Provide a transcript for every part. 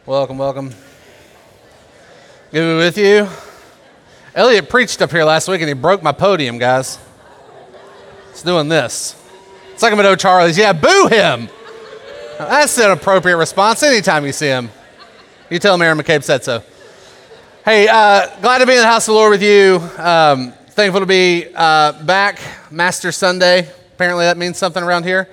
Welcome, welcome. Good to be with you. Elliot preached up here last week and he broke my podium, guys. He's doing this. It's like I'm at O'Charlie's. Yeah, boo him. Now, that's an appropriate response anytime you see him. You tell him Aaron McCabe said so. Hey, glad to be in the house of the Lord with you. Thankful to be back. Master Sunday. Apparently that means something around here.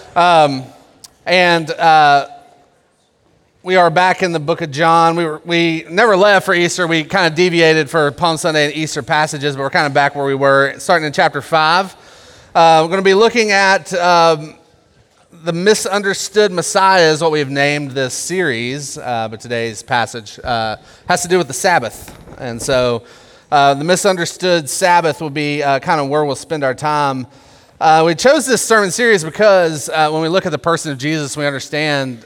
We are back in the book of John. We never left for Easter. We kind of deviated for Palm Sunday and Easter passages, but we're kind of back where we were, starting in chapter 5. We're going to be looking at the misunderstood Messiah is what we've named this series, but today's passage has to do with the Sabbath. And so the misunderstood Sabbath will be kind of where we'll spend our time. We chose this sermon series because when we look at the person of Jesus, we understand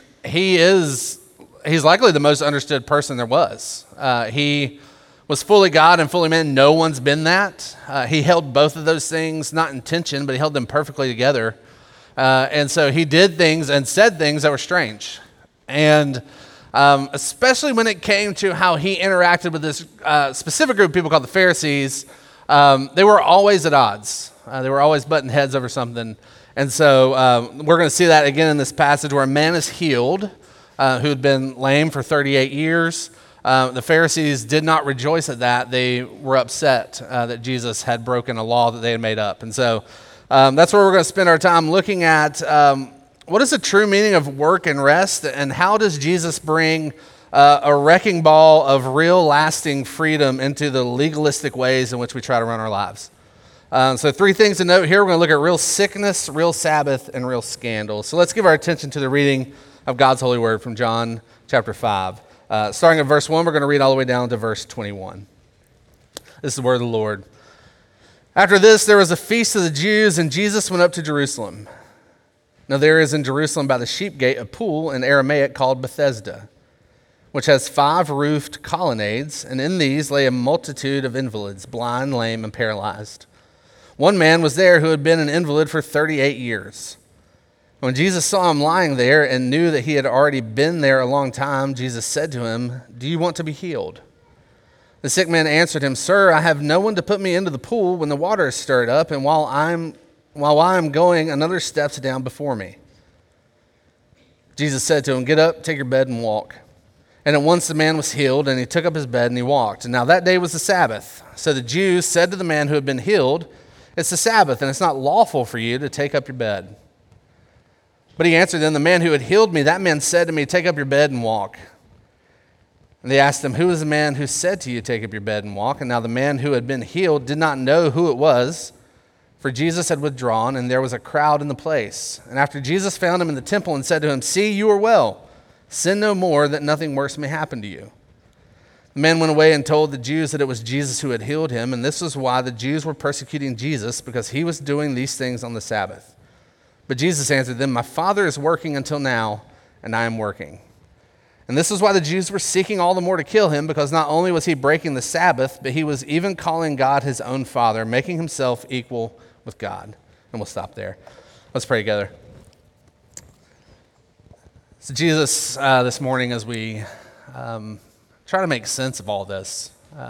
he's likely the most understood person there was. He was fully God and fully man. No one's been that. He held both of those things, not in tension, but he held them perfectly together. And so he did things and said things that were strange. And especially when it came to how he interacted with this specific group of people called the Pharisees, they were always at odds. They were always butting heads over something. And so we're going to see that again in this passage where a man is healed who had been lame for 38 years. The Pharisees did not rejoice at that. They were upset that Jesus had broken a law that they had made up. And so that's where we're going to spend our time looking at what is the true meaning of work and rest, and how does Jesus bring a wrecking ball of real lasting freedom into the legalistic ways in which we try to run our lives. So 3 things to note here. We're going to look at real sickness, real Sabbath, and real scandal. So let's give our attention to the reading of God's holy word from John chapter 5. Starting at verse 1, we're going to read all the way down to verse 21. This is the word of the Lord. After this, there was a feast of the Jews, and Jesus went up to Jerusalem. Now there is in Jerusalem by the sheep gate a pool in Aramaic called Bethesda, which has 5 roofed colonnades, and in these lay a multitude of invalids, blind, lame, and paralyzed. One man was there who had been an invalid for 38 years. When Jesus saw him lying there and knew that he had already been there a long time, Jesus said to him, "Do you want to be healed?" The sick man answered him, "Sir, I have no one to put me into the pool when the water is stirred up, and while I am going, another steps down before me." Jesus said to him, "Get up, take your bed, and walk." And at once the man was healed, and he took up his bed and he walked. And now that day was the Sabbath. So the Jews said to the man who had been healed, "It's the Sabbath, and it's not lawful for you to take up your bed." But he answered them, "The man who had healed me, that man said to me, 'Take up your bed and walk.'" And they asked him, "Who is the man who said to you, 'Take up your bed and walk'?" And now the man who had been healed did not know who it was, for Jesus had withdrawn, and there was a crowd in the place. And after Jesus found him in the temple and said to him, "See, you are well. Sin no more, that nothing worse may happen to you." The man went away and told the Jews that it was Jesus who had healed him, and this was why the Jews were persecuting Jesus, because he was doing these things on the Sabbath. But Jesus answered them, "My Father is working until now, and I am working." And this is why the Jews were seeking all the more to kill him, because not only was he breaking the Sabbath, but he was even calling God his own Father, making himself equal with God. And we'll stop there. Let's pray together. So Jesus, this morning as we try to make sense of all this,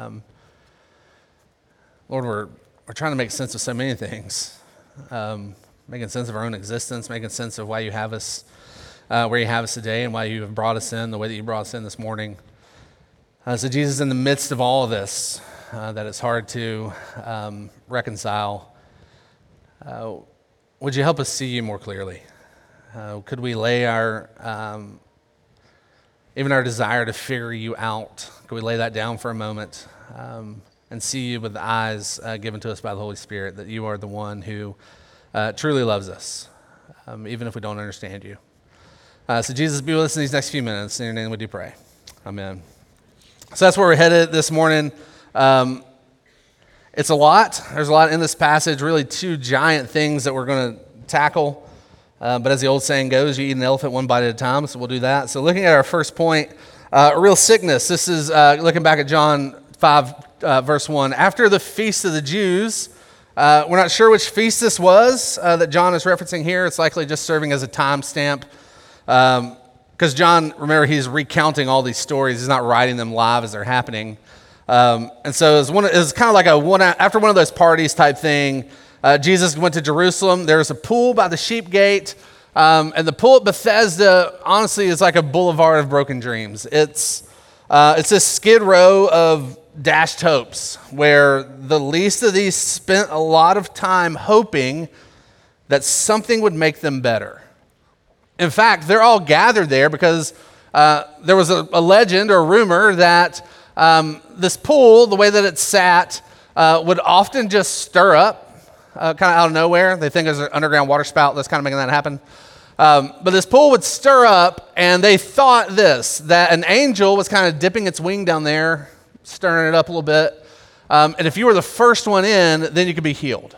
Lord, we're trying to make sense of so many things. Making sense of our own existence, making sense of why you have us where you have us today, and why you have brought us in the way that you brought us in this morning. So Jesus, in the midst of all of this, that it's hard to reconcile, would you help us see you more clearly? Could we lay even our desire to figure you out, could we lay that down for a moment and see you with the eyes given to us by the Holy Spirit, that you are the one who truly loves us, even if we don't understand you. So Jesus, be with us in these next few minutes. In your name we do pray. Amen. So that's where we're headed this morning. It's a lot. There's a lot in this passage, really 2 giant things that we're going to tackle. But as the old saying goes, you eat an elephant one bite at a time, so we'll do that. So looking at our first point, real sickness. This is looking back at John 5, verse 1. After the feast of the Jews, we're not sure which feast this was that John is referencing here. It's likely just serving as a timestamp. Because John, remember, he's recounting all these stories. He's not writing them live as they're happening. And so it was kind of like after one of those parties type thing. Jesus went to Jerusalem. There was a pool by the sheep gate. And the pool at Bethesda, honestly, is like a boulevard of broken dreams. It's this skid row of dashed hopes where the least of these spent a lot of time hoping that something would make them better. In fact, they're all gathered there because there was a legend or a rumor that this pool, the way that it sat, would often just stir up kind of out of nowhere. They think there's an underground water spout that's kind of making that happen. But this pool would stir up, and they thought that an angel was kind of dipping its wing down there, stirring it up a little bit. And if you were the first one in, then you could be healed.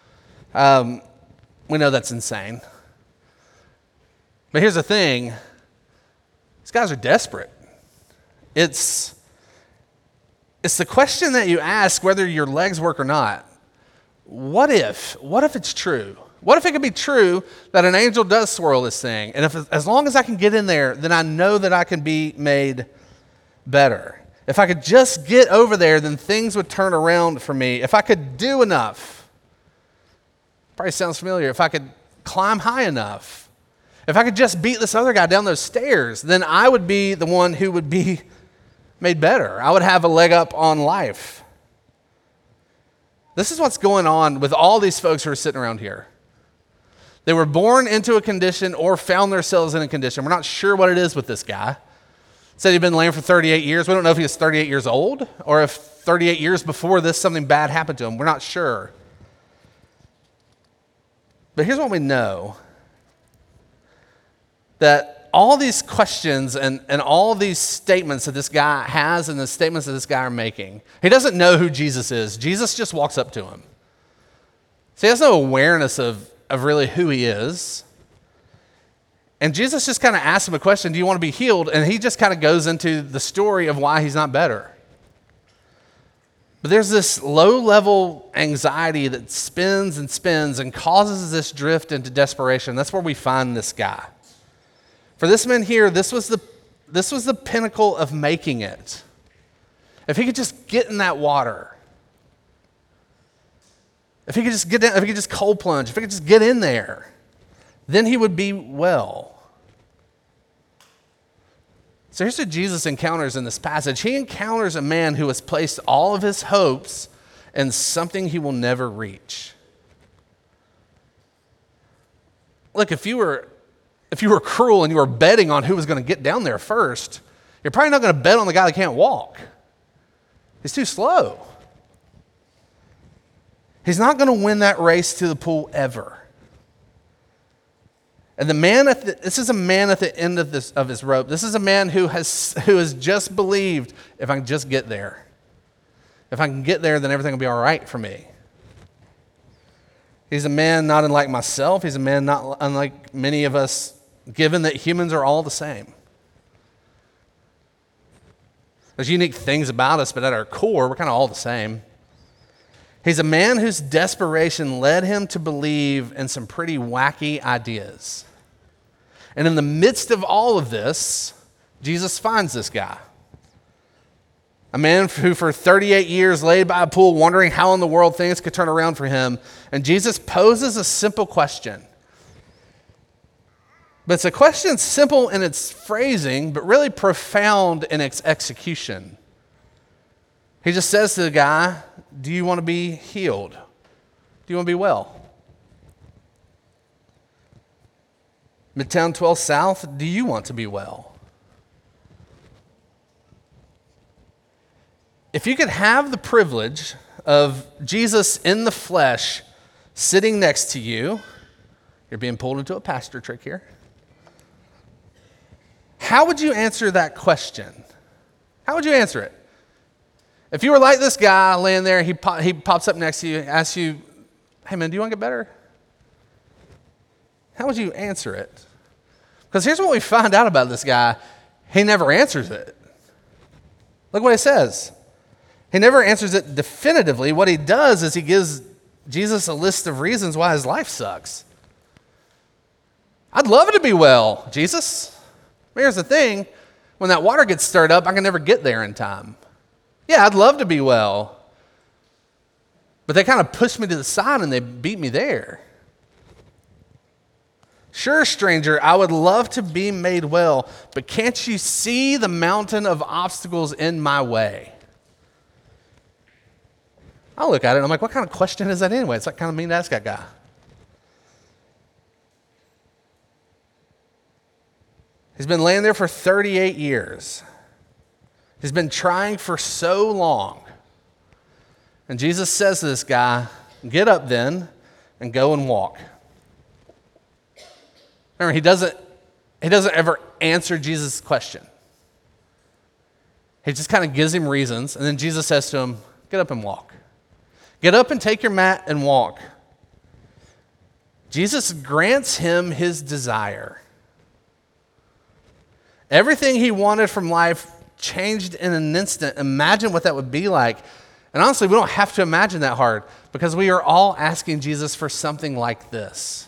We know that's insane. But here's the thing. These guys are desperate. It's the question that you ask whether your legs work or not. What if it's true? What if it could be true that an angel does swirl this thing? And as long as I can get in there, then I know that I can be made better. If I could just get over there, then things would turn around for me. If I could do enough, probably sounds familiar. If I could climb high enough, if I could just beat this other guy down those stairs, then I would be the one who would be made better. I would have a leg up on life. This is what's going on with all these folks who are sitting around here. They were born into a condition or found themselves in a condition. We're not sure what it is with this guy. Said he'd been lame for 38 years. We don't know if he was 38 years old or if 38 years before this something bad happened to him. We're not sure. But here's what we know. That all these questions and all these statements that this guy has and the statements that this guy are making, he doesn't know who Jesus is. Jesus just walks up to him. So he has no awareness of really who he is. And Jesus just kind of asks him a question, do you want to be healed? And he just kind of goes into the story of why he's not better. But there's this low-level anxiety that spins and spins and causes this drift into desperation. That's where we find this guy. For this man here, this was the pinnacle of making it. If he could just get in that water, if he could just get in, if he could just cold plunge, if he could just get in there, then he would be well. So here's what Jesus encounters in this passage. He encounters a man who has placed all of his hopes in something he will never reach. Look, if you were cruel and you were betting on who was going to get down there first, you're probably not going to bet on the guy that can't walk. He's too slow. He's not going to win that race to the pool ever. And this is a man at the end of his rope. This is a man who has just believed, if I can just get there. If I can get there, then everything will be all right for me. He's a man not unlike myself. He's a man not unlike many of us, given that humans are all the same. There's unique things about us, but at our core, we're kind of all the same. He's a man whose desperation led him to believe in some pretty wacky ideas. And in the midst of all of this, Jesus finds this guy. A man who for 38 years laid by a pool wondering how in the world things could turn around for him. And Jesus poses a simple question. But it's a question simple in its phrasing, but really profound in its execution. He just says to the guy, do you want to be healed? Do you want to be well? Midtown 12 South, do you want to be well? If you could have the privilege of Jesus in the flesh sitting next to you, you're being pulled into a pastor trick here. How would you answer that question? How would you answer it? If you were like this guy laying there, he pops up next to you, asks you, hey man, do you want to get better? How would you answer it? Because here's what we find out about this guy. He never answers it. Look what he says. He never answers it definitively. What he does is he gives Jesus a list of reasons why his life sucks. I'd love it to be well, Jesus. Here's the thing. When that water gets stirred up, I can never get there in time. Yeah, I'd love to be well. But they kind of pushed me to the side and they beat me there. Sure, stranger, I would love to be made well, but can't you see the mountain of obstacles in my way? I look at it and I'm like, what kind of question is that anyway? It's like kind of mean to ask that guy. He's been laying there for 38 years. He's been trying for so long. And Jesus says to this guy, get up then and go and walk. Remember, he doesn't ever answer Jesus' question. He just kind of gives him reasons, and then Jesus says to him, get up and walk. Get up and take your mat and walk. Jesus grants him his desire. Everything he wanted from life changed in an instant. Imagine what that would be like. And honestly, we don't have to imagine that hard because we are all asking Jesus for something like this.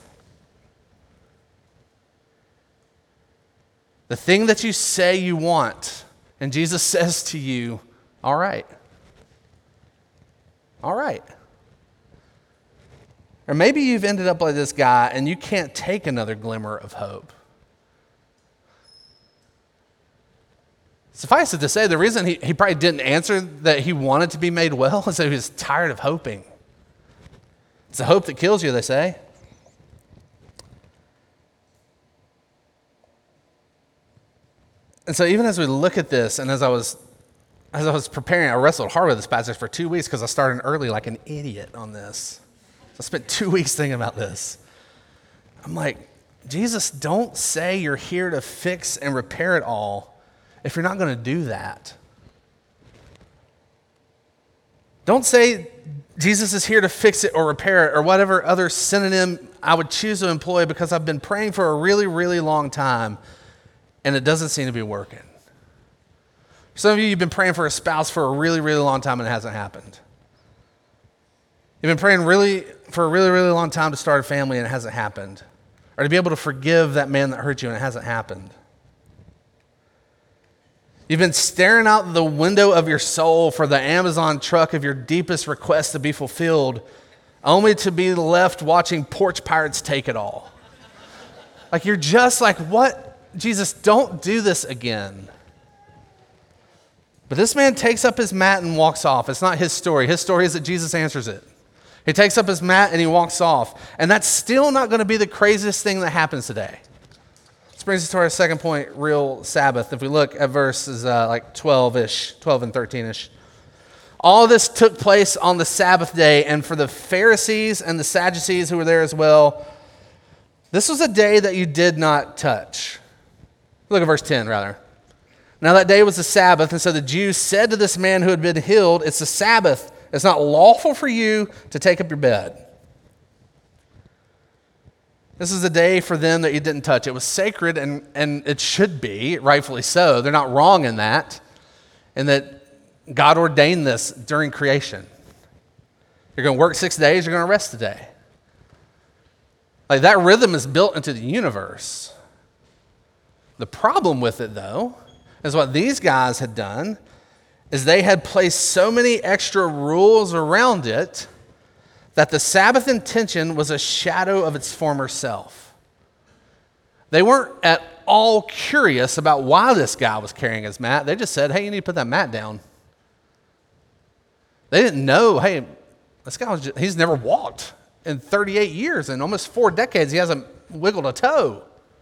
The thing that you say you want, and Jesus says to you, all right. All right. Or maybe you've ended up like this guy and you can't take another glimmer of hope. Suffice it to say, the reason he probably didn't answer that he wanted to be made well is that he was tired of hoping. It's the hope that kills you, they say. And so even as we look at this, and as I was preparing, I wrestled hard with this passage for 2 weeks because I started early like an idiot on this. So I spent 2 weeks thinking about this. I'm like, Jesus, don't say you're here to fix and repair it all if you're not going to do that. Don't say Jesus is here to fix it or repair it or whatever other synonym I would choose to employ because I've been praying for a really, really long time and it doesn't seem to be working. Some of you, you've been praying for a spouse for a really, really long time and it hasn't happened. You've been praying for a really, really long time to start a family and it hasn't happened. Or to be able to forgive that man that hurt you and it hasn't happened. You've been staring out the window of your soul for the Amazon truck of your deepest request to be fulfilled, only to be left watching porch pirates take it all. Like you're just like, what? Jesus, don't do this again. But this man takes up his mat and walks off. It's not his story. His story is that Jesus answers it. He takes up his mat and he walks off. And that's still not going to be the craziest thing that happens today. This brings us to our second point, real Sabbath. If we look at verses like 12-ish, 12 and 13-ish. All this took place on the Sabbath day, and for the Pharisees and the Sadducees who were there as well, this was a day that you did not touch. Look at verse 10, rather. Now that day was the Sabbath, and so the Jews said to this man who had been healed, it's the Sabbath. It's not lawful for you to take up your bed. This is a day for them that you didn't touch. It was sacred, and it should be, rightfully so. They're not wrong in that, and that God ordained this during creation. You're going to work 6 days, you're going to rest a day. Like that rhythm is built into the universe. The problem with it, though, is what these guys had done is they had placed so many extra rules around it that the Sabbath intention was a shadow of its former self. They weren't at all curious about why this guy was carrying his mat. They just said, hey, you need to put that mat down. They didn't know, hey, this guy he's never walked in 38 years. In almost 4 decades, he hasn't wiggled a toe.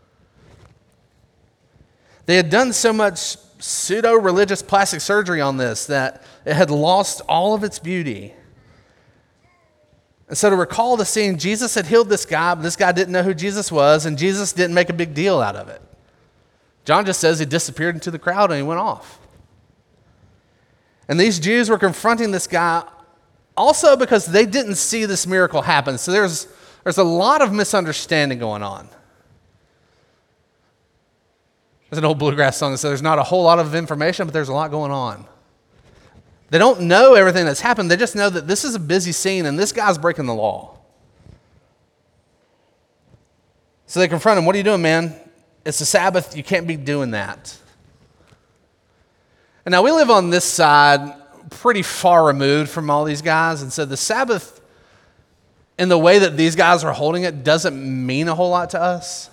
They had done so much pseudo-religious plastic surgery on this that it had lost all of its beauty. And so to recall the scene, Jesus had healed this guy, but this guy didn't know who Jesus was, and Jesus didn't make a big deal out of it. John just says he disappeared into the crowd and he went off. And these Jews were confronting this guy also because they didn't see this miracle happen. So there's a lot of misunderstanding going on. There's an old bluegrass song that says there's not a whole lot of information, but there's a lot going on. They don't know everything that's happened. They just know that this is a busy scene and this guy's breaking the law. So they confront him. What are you doing, man? it's the Sabbath. You can't be doing that. And now we live on this side pretty far removed from all these guys. And so the Sabbath, in the way that these guys are holding it, doesn't mean a whole lot to us.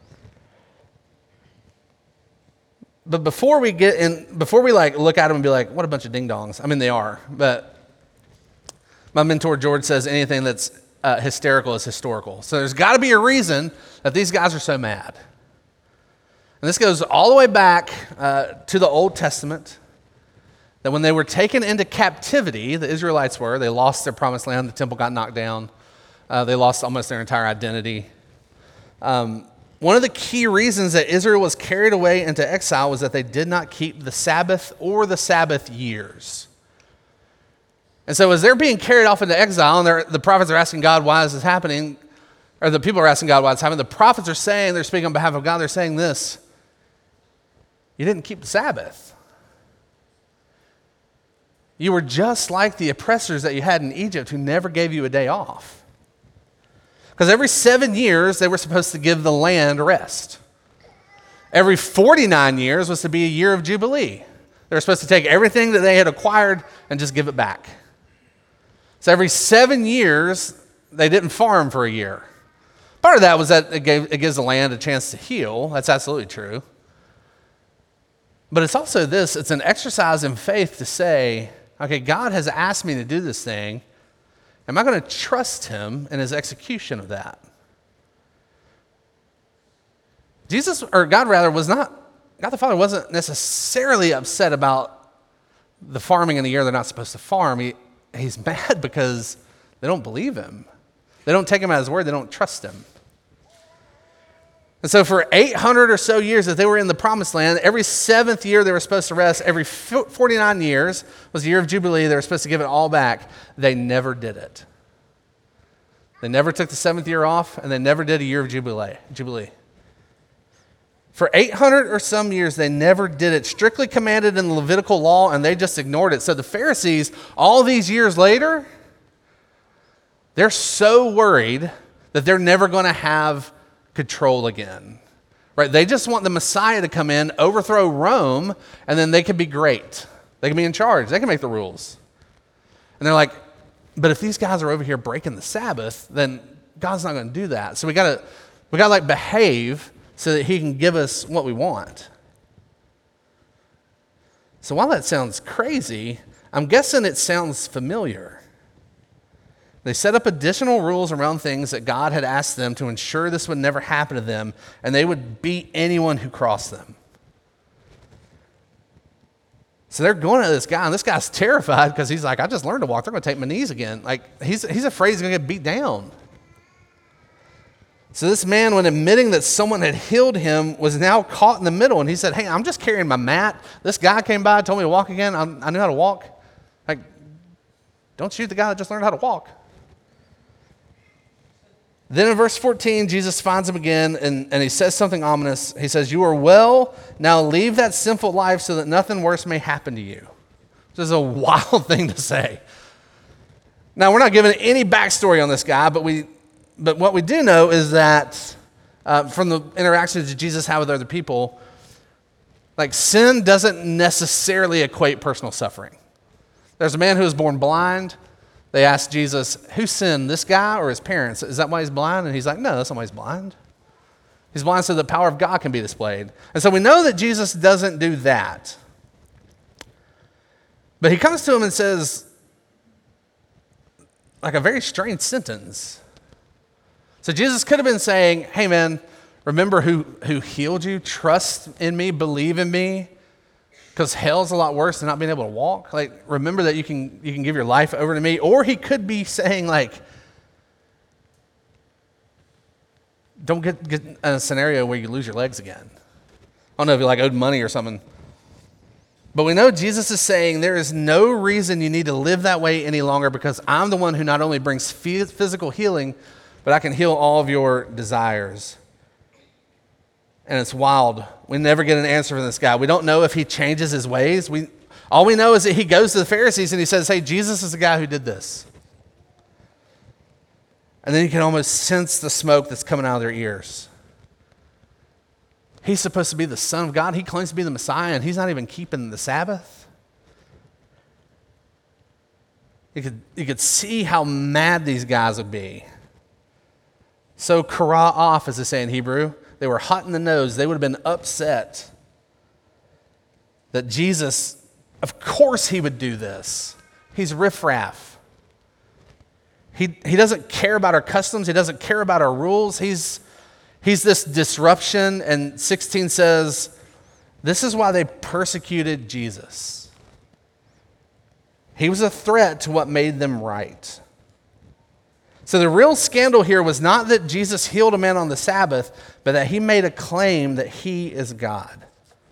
But before we look at them and be like, what a bunch of ding-dongs. I mean, they are. But my mentor, George, says anything that's hysterical is historical. So there's got to be a reason that these guys are so mad. And this goes all the way back to the Old Testament, that when they were taken into captivity, the Israelites were, they lost their promised land, the temple got knocked down, they lost almost their entire identity. One of the key reasons that Israel was carried away into exile was that they did not keep the Sabbath or the Sabbath years. And so as they're being carried off into exile, and the prophets are asking God, why is this happening? Or the people are asking God why it's happening. The prophets are saying, they're speaking on behalf of God, they're saying this: you didn't keep the Sabbath. You were just like the oppressors that you had in Egypt who never gave you a day off. Because every 7 years, they were supposed to give the land rest. Every 49 years was to be a year of Jubilee. They were supposed to take everything that they had acquired and just give it back. So every 7 years, they didn't farm for a year. Part of that was that it gives the land a chance to heal. That's absolutely true. But it's also this: it's an exercise in faith to say, okay, God has asked me to do this thing. Am I going to trust him in his execution of that? God the Father wasn't necessarily upset about the farming in the year they're not supposed to farm. He's mad because they don't believe him. They don't take him at his word. They don't trust him. And so for 800 or so years that they were in the promised land, every 7th year they were supposed to rest. Every 49 years was the year of Jubilee. They were supposed to give it all back. They never did it. They never took the 7th year off, and they never did a year of Jubilee. For 800 or some years, they never did it. Strictly commanded in the Levitical law, and they just ignored it. So the Pharisees, all these years later, they're so worried that they're never going to have control again, right? They just want the Messiah to come in, overthrow Rome, and then they can be great. They can be in charge. They can make the rules. And they're like, but if these guys are over here breaking the Sabbath, then God's not going to do that. So we got to like behave so that he can give us what we want. So while that sounds crazy, I'm guessing it sounds familiar. They set up additional rules around things that God had asked them to ensure this would never happen to them, and they would beat anyone who crossed them. So they're going to this guy, and this guy's terrified because he's like, I just learned to walk. They're going to take my knees again. Like, he's afraid he's going to get beat down. So this man, when admitting that someone had healed him, was now caught in the middle, and he said, hey, I'm just carrying my mat. This guy came by, told me to walk again. I knew how to walk. Like, don't shoot the guy that just learned how to walk. Then in verse 14, Jesus finds him again, and he says something ominous. He says, you are well, now leave that sinful life so that nothing worse may happen to you. This is a wild thing to say. Now, we're not given any backstory on this guy, but what we do know is that from the interactions that Jesus had with other people, like, sin doesn't necessarily equate personal suffering. There's a man who was born blind. They asked Jesus, who sinned, this guy or his parents? Is that why he's blind? And he's like, no, that's not why he's blind. He's blind so the power of God can be displayed. And so we know that Jesus doesn't do that. But he comes to him and says, like, a very strange sentence. So Jesus could have been saying, hey man, remember who healed you? Trust in me, believe in me. Because hell's a lot worse than not being able to walk. Like, remember that you can give your life over to me. Or he could be saying, like, don't get in a scenario where you lose your legs again. I don't know if you like owed money or something. But we know Jesus is saying there is no reason you need to live that way any longer, because I'm the one who not only brings physical healing, but I can heal all of your desires. And it's wild. We never get an answer from this guy. We don't know if he changes his ways. All we know is that he goes to the Pharisees and he says, hey, Jesus is the guy who did this. And then you can almost sense the smoke that's coming out of their ears. He's supposed to be the Son of God. He claims to be the Messiah, and he's not even keeping the Sabbath. You could see how mad these guys would be. So kara off, as they say in Hebrew. They were hot in the nose. They would have been upset that Jesus, of course he would do this. He's riffraff. He doesn't care about our customs. He doesn't care about our rules. He's this disruption. And 16 says, this is why they persecuted Jesus. He was a threat to what made them right. So the real scandal here was not that Jesus healed a man on the Sabbath, but that he made a claim that he is God.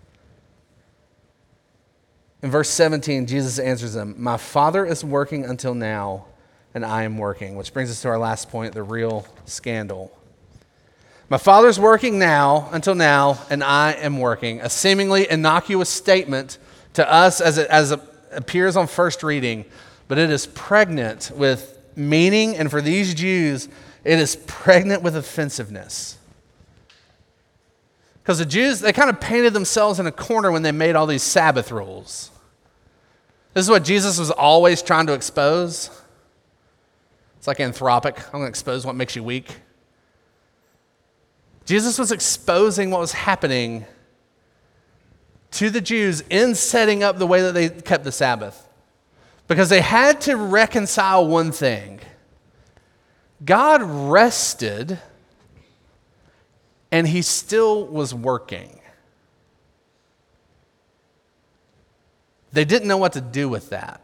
In verse 17, Jesus answers them, my Father is working until now, and I am working. Which brings us to our last point, the real scandal. My Father's working now, until now, and I am working. A seemingly innocuous statement to us as it appears on first reading, but it is pregnant with meaning, and for these Jews, it is pregnant with offensiveness. Because the Jews, they kind of painted themselves in a corner when they made all these Sabbath rules. This is what Jesus was always trying to expose. It's like Anthropic. I'm going to expose what makes you weak. Jesus was exposing what was happening to the Jews in setting up the way that they kept the Sabbath. Because they had to reconcile one thing. God rested, and he still was working. They didn't know what to do with that.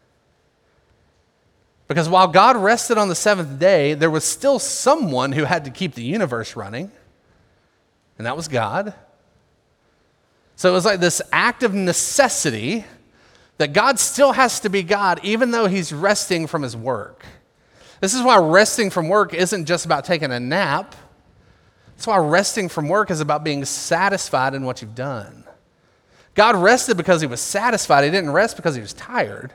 Because while God rested on the seventh day, there was still someone who had to keep the universe running, and that was God. So it was like this act of necessity that God still has to be God, even though he's resting from his work. This is why resting from work isn't just about taking a nap. That's why resting from work is about being satisfied in what you've done. God rested because he was satisfied. He didn't rest because he was tired.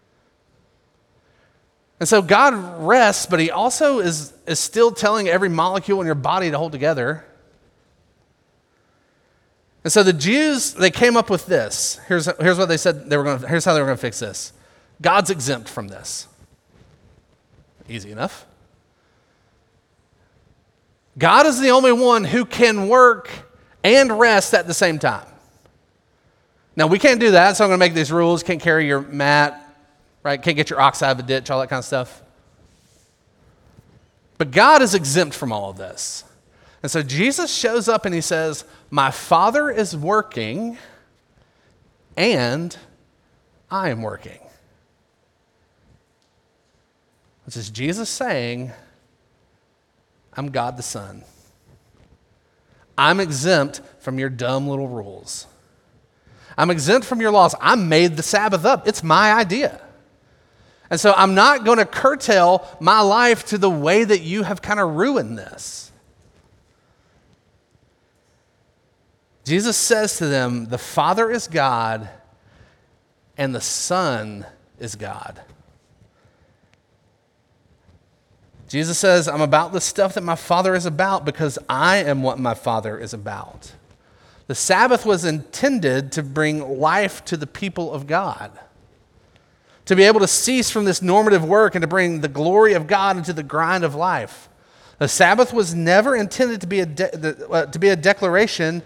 And so God rests, but he also is still telling every molecule in your body to hold together. And so the Jews, they came up with this. Here's what they said here's how they were going to fix this. God's exempt from this. Easy enough. God is the only one who can work and rest at the same time. Now, we can't do that, so I'm going to make these rules. Can't carry your mat, right? Can't get your ox out of a ditch, all that kind of stuff. But God is exempt from all of this. And so Jesus shows up and he says, my Father is working and I am working. Which is Jesus saying, I'm God the Son. I'm exempt from your dumb little rules. I'm exempt from your laws. I made the Sabbath up. It's my idea. And so I'm not going to curtail my life to the way that you have kind of ruined this. Jesus says to them, the Father is God and the Son is God. Jesus says, I'm about the stuff that my Father is about because I am what my Father is about. The Sabbath was intended to bring life to the people of God, to be able to cease from this normative work and to bring the glory of God into the grind of life. The Sabbath was never intended to be a declaration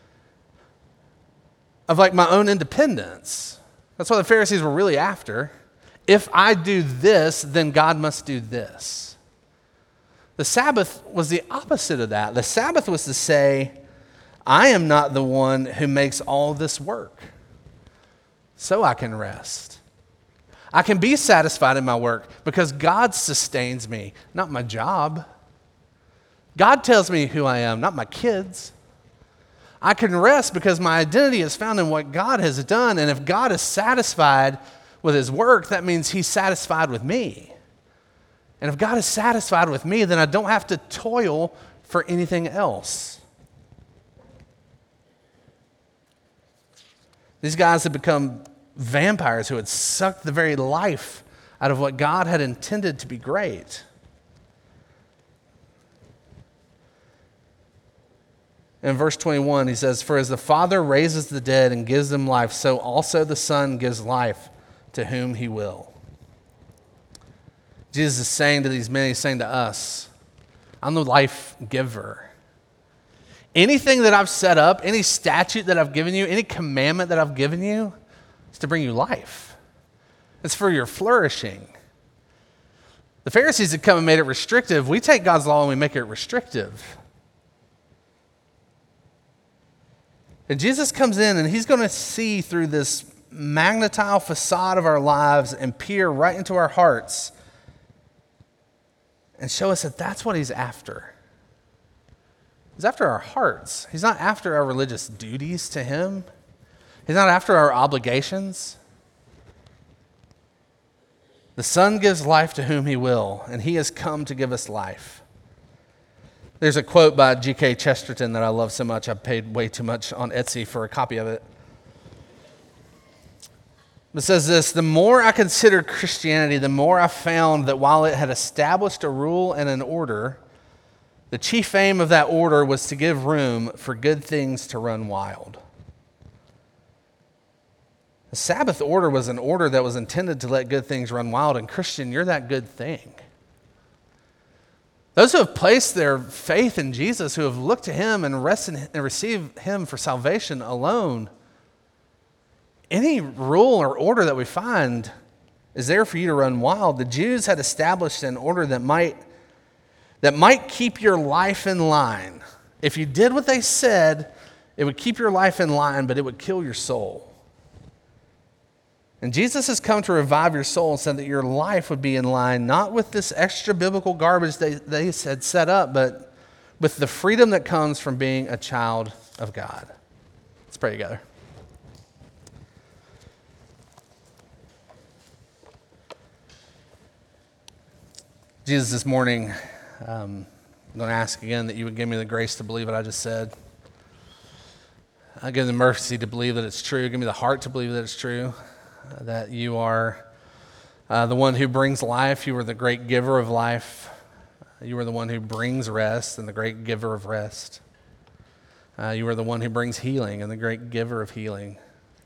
of like my own independence. That's what the Pharisees were really after. If I do this, then God must do this. The Sabbath was the opposite of that. The Sabbath was to say, I am not the one who makes all this work, so I can rest. I can be satisfied in my work because God sustains me, not my job. God tells me who I am, not my kids. I can rest because my identity is found in what God has done. And if God is satisfied with his work, that means he's satisfied with me. And if God is satisfied with me, then I don't have to toil for anything else. These guys had become vampires who had sucked the very life out of what God had intended to be great. In verse 21, he says, "For as the Father raises the dead and gives them life, so also the Son gives life to whom he will." Jesus is saying to these men, he's saying to us, I'm the life giver. Anything that I've set up, any statute that I've given you, any commandment that I've given you, is to bring you life. It's for your flourishing. The Pharisees had come and made it restrictive. We take God's law and we make it restrictive. And Jesus comes in and he's going to see through this magnetile facade of our lives and peer right into our hearts and show us that that's what he's after. He's after our hearts. He's not after our religious duties to him. He's not after our obligations. The Son gives life to whom he will, and he has come to give us life. There's a quote by G.K. Chesterton that I love so much, I paid way too much on Etsy for a copy of it. It says this: "The more I considered Christianity, the more I found that while it had established a rule and an order, the chief aim of that order was to give room for good things to run wild." The Sabbath order was an order that was intended to let good things run wild, and Christian, you're that good thing. Those who have placed their faith in Jesus, who have looked to him and received him for salvation alone, any rule or order that we find is there for you to run wild. The Jews had established an order that might keep your life in line. If you did what they said, it would keep your life in line, but it would kill your soul. And Jesus has come to revive your soul so that your life would be in line, not with this extra biblical garbage they had set up, but with the freedom that comes from being a child of God. Let's pray together. Jesus, this morning, I'm going to ask again that you would give me the grace to believe what I just said. I give me the mercy to believe that it's true. Give me the heart to believe that it's true, that you are the one who brings life. You are the great giver of life. You are the one who brings rest and the great giver of rest. You are the one who brings healing and the great giver of healing.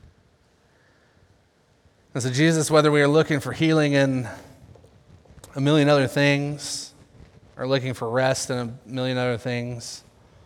And so, Jesus, whether we are looking for healing in a million other things, or looking for rest in a million other things,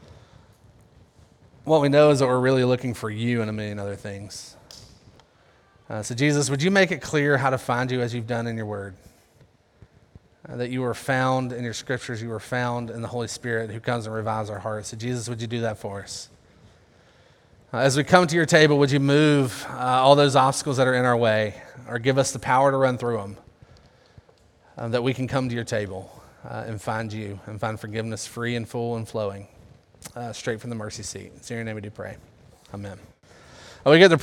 what we know is that we're really looking for you in a million other things. So Jesus, would you make it clear how to find you as you've done in your word? That you are found in your scriptures, you are found in the Holy Spirit who comes and revives our hearts. So Jesus, would you do that for us? As we come to your table, would you move all those obstacles that are in our way, or give us the power to run through them? That we can come to your table and find you and find forgiveness free and full and flowing straight from the mercy seat. It's in your name we do pray. Amen. We get the